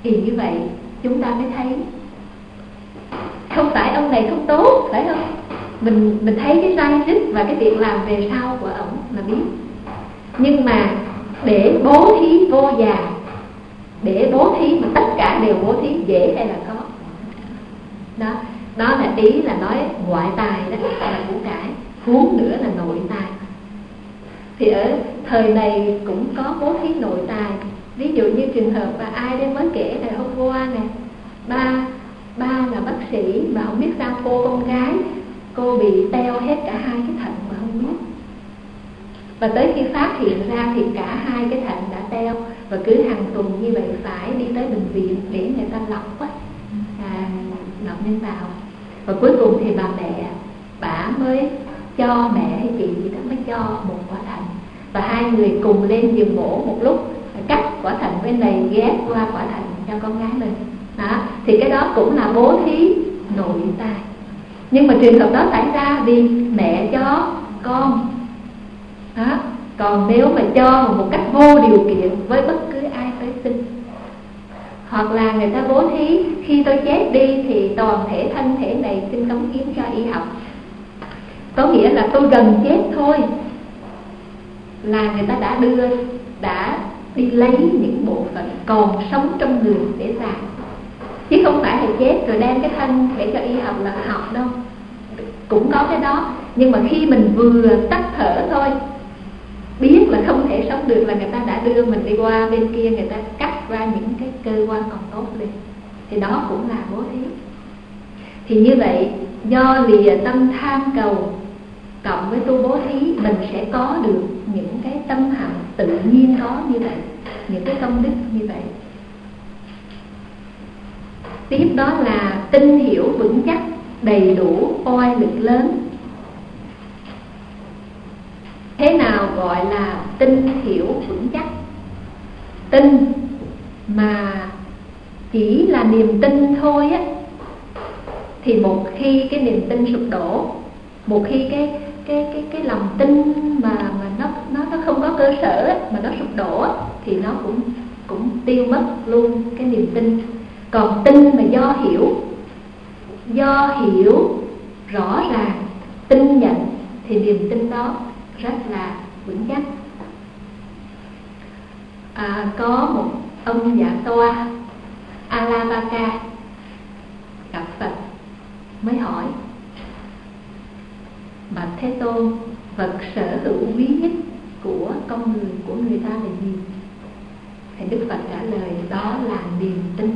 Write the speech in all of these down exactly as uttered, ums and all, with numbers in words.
Thì như vậy chúng ta mới thấy không phải ông này không tốt, phải không? Mình mình thấy cái sai dứt và cái việc làm về sau của ổng là biết. Nhưng mà để bố thí vô già, để bố thí mà tất cả đều bố thí dễ hay là khó? Đó, đó là ý là nói ngoại tài đó là của cải, huống nữa là nội tài. Thì ở thời này cũng có bố thí nội tài. Ví dụ như trường hợp mà ai đây mới kể này hôm qua nè, ba ba là bác sĩ mà không biết sao cô con gái cô bị teo hết cả hai cái thận mà không biết. Và tới khi phát hiện ra thì cả hai cái thận đã teo, và cứ hàng tuần như vậy phải đi tới bệnh viện để người ta lọc á, à, lọc nhân bào. Và cuối cùng thì bà mẹ bà mới cho mẹ hay chị gì đó mới cho một quả thận, và hai người cùng lên giường mổ một lúc, cắt quả thận bên này ghép qua quả thận cho con gái mình. Đó, thì cái đó cũng là bố thí nội tài. Nhưng mà trường hợp đó xảy ra vì mẹ cho con. Đó. Còn nếu mà cho một cách vô điều kiện với bất cứ ai tới sinh, hoặc là người ta bố thí khi tôi chết đi thì toàn thể thân thể này xin cống hiến cho y học, có nghĩa là tôi gần chết thôi là người ta đã đưa, đã đi lấy những bộ phận còn sống trong người để xài, chứ không phải là chết rồi đem cái thân để cho y học là học đâu. Cũng có cái đó, nhưng mà khi mình vừa tắt thở thôi, biết là không thể sống được là người ta đã đưa mình đi qua bên kia, người ta cắt ra những cái cơ quan còn tốt đi, thì đó cũng là bố thí. Thì như vậy, do lìa tâm tham cầu cộng với tu bố thí, mình sẽ có được những cái tâm hạnh tự nhiên có như vậy, những cái công đức như vậy. Tiếp đó là tin hiểu vững chắc, đầy đủ, oai lực lớn. Thế nào gọi là tin hiểu vững chắc? Tin mà chỉ là niềm tin thôi á, thì một khi cái niềm tin sụp đổ, một khi cái cái cái cái lòng tin mà mà nó nó nó không có cơ sở á, mà nó sụp đổ á, thì nó cũng cũng tiêu mất luôn cái niềm tin. Còn tin mà do hiểu, do hiểu rõ ràng, tin nhận, thì niềm tin đó rất là vững chắc. À, có một ông Dạ Toa Alavaka gặp Phật mới hỏi: bạch Thế Tôn, vật sở hữu quý nhất của con người, của người ta là gì? Thì Đức Phật trả lời: đó là niềm tin.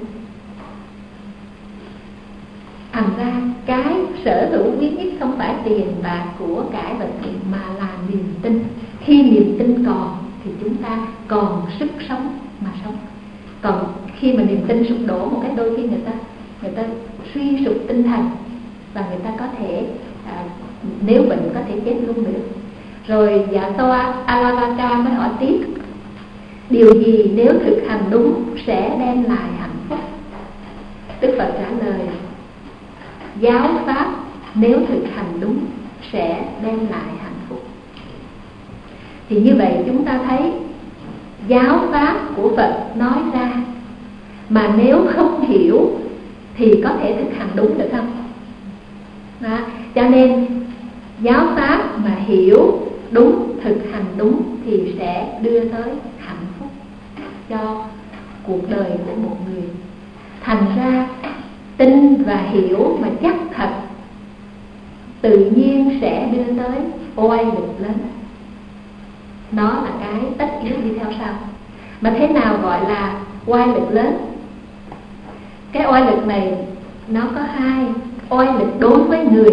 Thành ra cái sở hữu quý nhất không phải tiền bạc của cải vật dụng, mà là niềm tin. Khi niềm tin còn thì chúng ta còn sức sống mà sống. Còn khi mà niềm tin sụp đổ một cái, đôi khi người ta người ta suy sụp tinh thần, và người ta có thể à, nếu bệnh có thể chết luôn được. Rồi Dạ Toa Alavaka mới hỏi tiếp: điều gì nếu thực hành đúng sẽ đem lại hạnh phúc? Đức Phật trả lời: giáo pháp nếu thực hành đúng sẽ đem lại hạnh phúc. Thì như vậy chúng ta thấy giáo pháp của Phật nói ra, mà nếu không hiểu thì có thể thực hành đúng được không? Đó. Cho nên giáo pháp mà hiểu đúng, thực hành đúng thì sẽ đưa tới hạnh phúc cho cuộc đời của một người. Thành ra tin và hiểu mà chắc thật tự nhiên sẽ đưa tới oai lực lớn. Đó là cái tất yếu đi theo sau. Mà thế nào gọi là oai lực lớn? Cái oai lực này nó có hai: oai lực đối với người,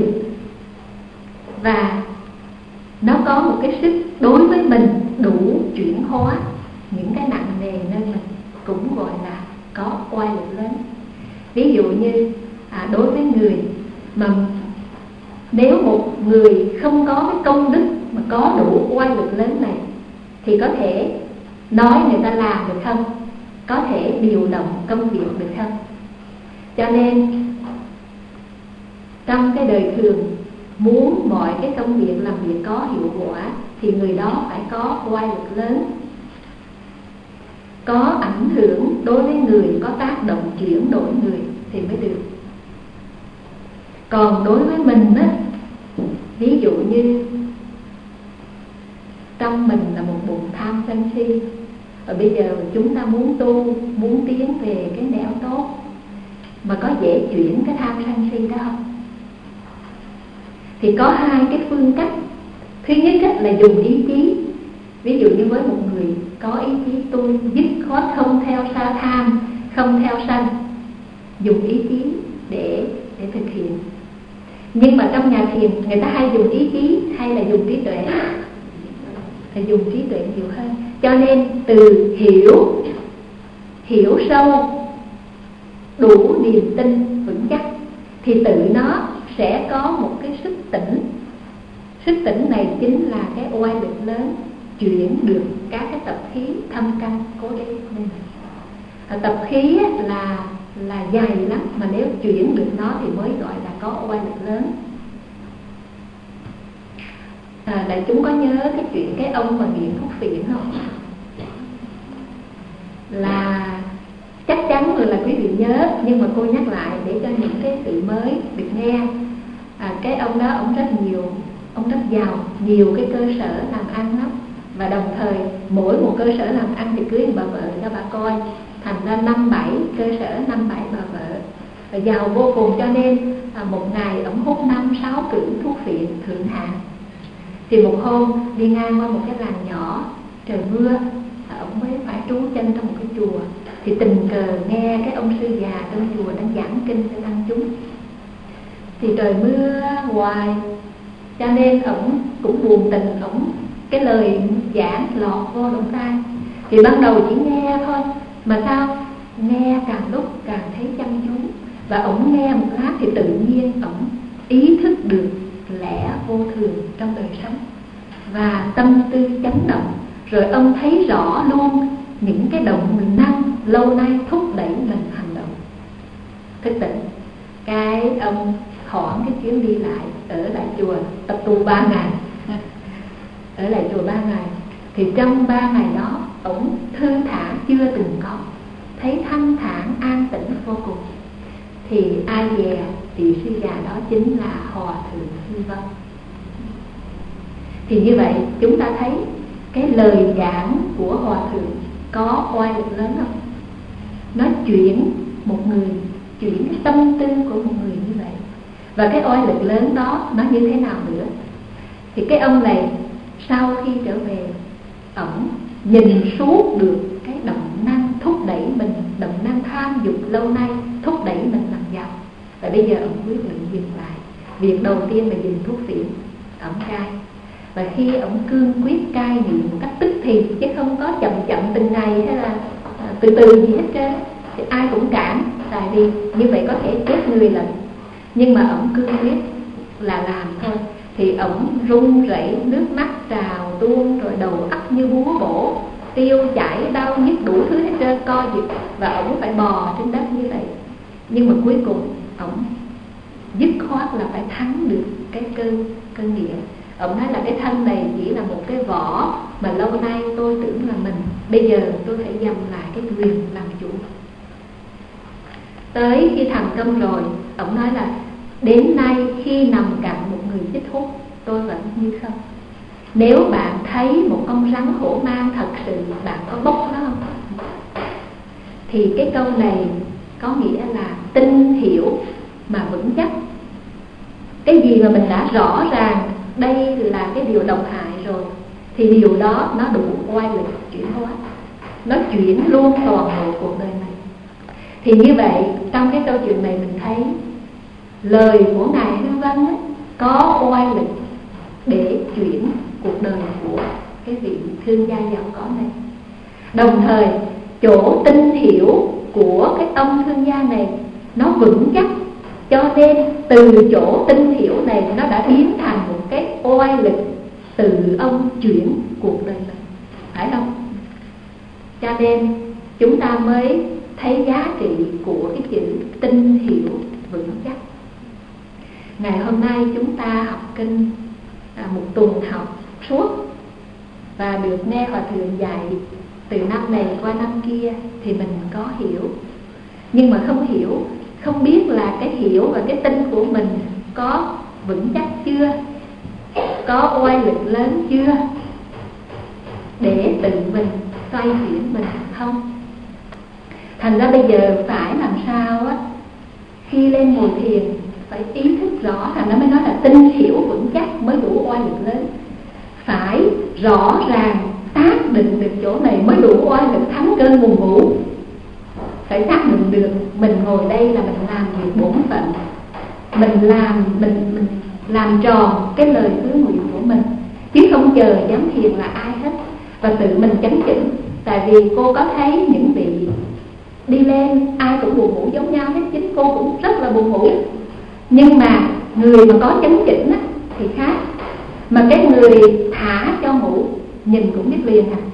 và nó có một cái sức đối với mình đủ chuyển hóa những cái nặng nề nơi mình, cũng gọi là có oai lực lớn. Ví dụ như à, đối với người mà nếu một người không có cái công đức mà có đủ oai lực lớn này, thì có thể nói người ta làm được không? Có thể điều động công việc được không? Cho nên trong cái đời thường, muốn mọi cái công việc làm việc có hiệu quả thì người đó phải có oai lực lớn. có ảnh hưởng đối với người, có tác động chuyển đổi người thì mới được. Còn đối với mình á, ví dụ như trong mình là một bụng tham sân si, và bây giờ chúng ta muốn tu, muốn tiến về cái nẻo tốt, mà có dễ chuyển cái tham sân si đó không? Thì có hai cái phương cách. Thứ nhất là dùng ý chí. Ví dụ như với một người có ý chí tôi dứt khoát không theo sa tham, không theo sân, dùng ý chí để để thực hiện. Nhưng mà trong nhà thiền người ta hay dùng ý chí hay là dùng trí tuệ? Phải dùng trí tuệ nhiều hơn. Cho nên từ hiểu, hiểu sâu, đủ niềm tin vững chắc thì tự nó sẽ có một cái sức tỉnh. Sức tỉnh này chính là cái oai lực lớn chuyển được các cái tập khí thâm căn cố đế của mình. Tập khí là là dày lắm, mà nếu chuyển được nó thì mới gọi là có oai lực lớn. À, đại chúng có nhớ cái chuyện cái ông mà nghiện thuốc phiện không? Là chắc chắn rồi là quý vị nhớ, nhưng mà cô nhắc lại để cho những cái vị mới được nghe. À, cái ông đó ông rất nhiều, ông rất giàu, nhiều cái cơ sở làm ăn lắm, và đồng thời mỗi một cơ sở làm ăn thì cưới bà vợ cho bà coi, thành ra năm bảy cơ sở, năm bảy bà vợ, và giàu vô cùng. Cho nên à, một ngày ông hút năm sáu cử thuốc phiện thượng hạng. Thì một hôm đi ngang qua một cái làng nhỏ, trời mưa, ông mới phải trú chân trong một cái chùa, thì tình cờ nghe cái ông sư già trong chùa đang giảng kinh cho tăng chúng. Thì trời mưa hoài, cho nên ổng cũng buồn tình, ổng cái lời giảng lọt vô lỗ tai. Thì ban đầu chỉ nghe thôi, mà sao nghe càng lúc càng thấy chăm chú, và ổng nghe một lát thì tự nhiên ổng ý thức được lẽ vô thường trong đời sống, và tâm tư chấn động. Rồi ông thấy rõ luôn những cái động năng lâu nay thúc đẩy mình hành động, thức tỉnh. Cái ông hoãn cái chuyến đi lại, ở lại chùa tập tu ba ngày, ở lại chùa ba ngày. Thì trong ba ngày đó ông thư thản chưa từng có, thấy thanh thản an tĩnh vô cùng. Thì ai dè thì sư già đó chính là Hòa Thượng Hư Vân. Thì như vậy chúng ta thấy cái lời giảng của Hòa Thượng có oai lực lớn không? Nó chuyển một người, chuyển cái tâm tư của một người như vậy. Và cái oai lực lớn đó nó như thế nào nữa? Thì cái ông này sau khi trở về, ổng nhìn suốt được cái động năng thúc đẩy mình, động năng tham dục lâu nay thúc đẩy mình làm giàu. Và bây giờ ổng quyết định dừng lại. Việc đầu tiên là dừng thuốc phiện, ổng cai. Và khi ổng cương quyết cai nghiện một cách tức thì, chứ không có chậm chậm từng ngày hay là từ từ gì hết trơn, thì ai cũng cản, tại vì như vậy có thể chết người lận. Nhưng mà ổng cương quyết là làm thôi. Thì ổng run rẩy, nước mắt trào tuôn, rồi đầu óc như búa bổ, tiêu chảy, đau nhức đủ thứ hết trơn, co giật, và ổng phải bò trên đất như vậy. Nhưng mà cuối cùng ổng dứt khoát là phải thắng được cái cơn cơn nghiện. Ông nói là cái thân này chỉ là một cái vỏ mà lâu nay tôi tưởng là mình, bây giờ tôi phải giành lại cái quyền làm chủ. Tới khi thành công rồi, ông nói là đến nay khi nằm cạnh một người chích hút, tôi vẫn như không. Nếu bạn thấy một con rắn hổ mang thật sự, bạn có bốc nó không? Thì cái câu này có nghĩa là tin hiểu mà vững chắc. Cái gì mà mình đã rõ ràng đây là cái điều độc hại rồi, thì điều đó nó đủ oai lực chuyển hóa, nó chuyển luôn toàn bộ cuộc đời này. Thì như vậy trong cái câu chuyện này mình thấy lời của Ngài Hư Vân ấy, có oai lực để chuyển cuộc đời của cái vị thương gia giàu có này. Đồng thời chỗ tin hiểu của cái ông thương gia này nó vững chắc, cho nên từ chỗ tin hiểu này nó đã biến thành một cái oai lực từ ông chuyển cuộc đời mình, phải không? Cho nên chúng ta mới thấy giá trị của cái chữ tin hiểu vững chắc. Ngày hôm nay chúng ta học kinh à, một tuần học suốt, và được nghe Hòa Thượng dạy từ năm này qua năm kia thì mình có hiểu. Nhưng mà không hiểu, không biết là cái hiểu và cái tin của mình có vững chắc chưa, có oai lực lớn chưa, để tự mình xoay chuyển mình không. Thành ra bây giờ phải làm sao á, khi lên ngồi thiền phải ý thức rõ, thành ra mới nói là tin hiểu vững chắc mới đủ oai lực lớn. Phải rõ ràng xác định được chỗ này mới đủ oai lực thắng cơn buồn ngủ. Phải xác định được mình ngồi đây là mình làm việc bổn phận, mình làm mình mình làm tròn cái lời hứa nguyện của mình, chứ không chờ giám thiền là ai hết, và tự mình chấn chỉnh. Tại vì cô có thấy những vị đi lên ai cũng buồn ngủ giống nhau hết, chính cô cũng rất là buồn ngủ. Nhưng mà người mà có chấn chỉnh á, thì khác. Mà cái người thả cho ngủ nhìn cũng biết liền à.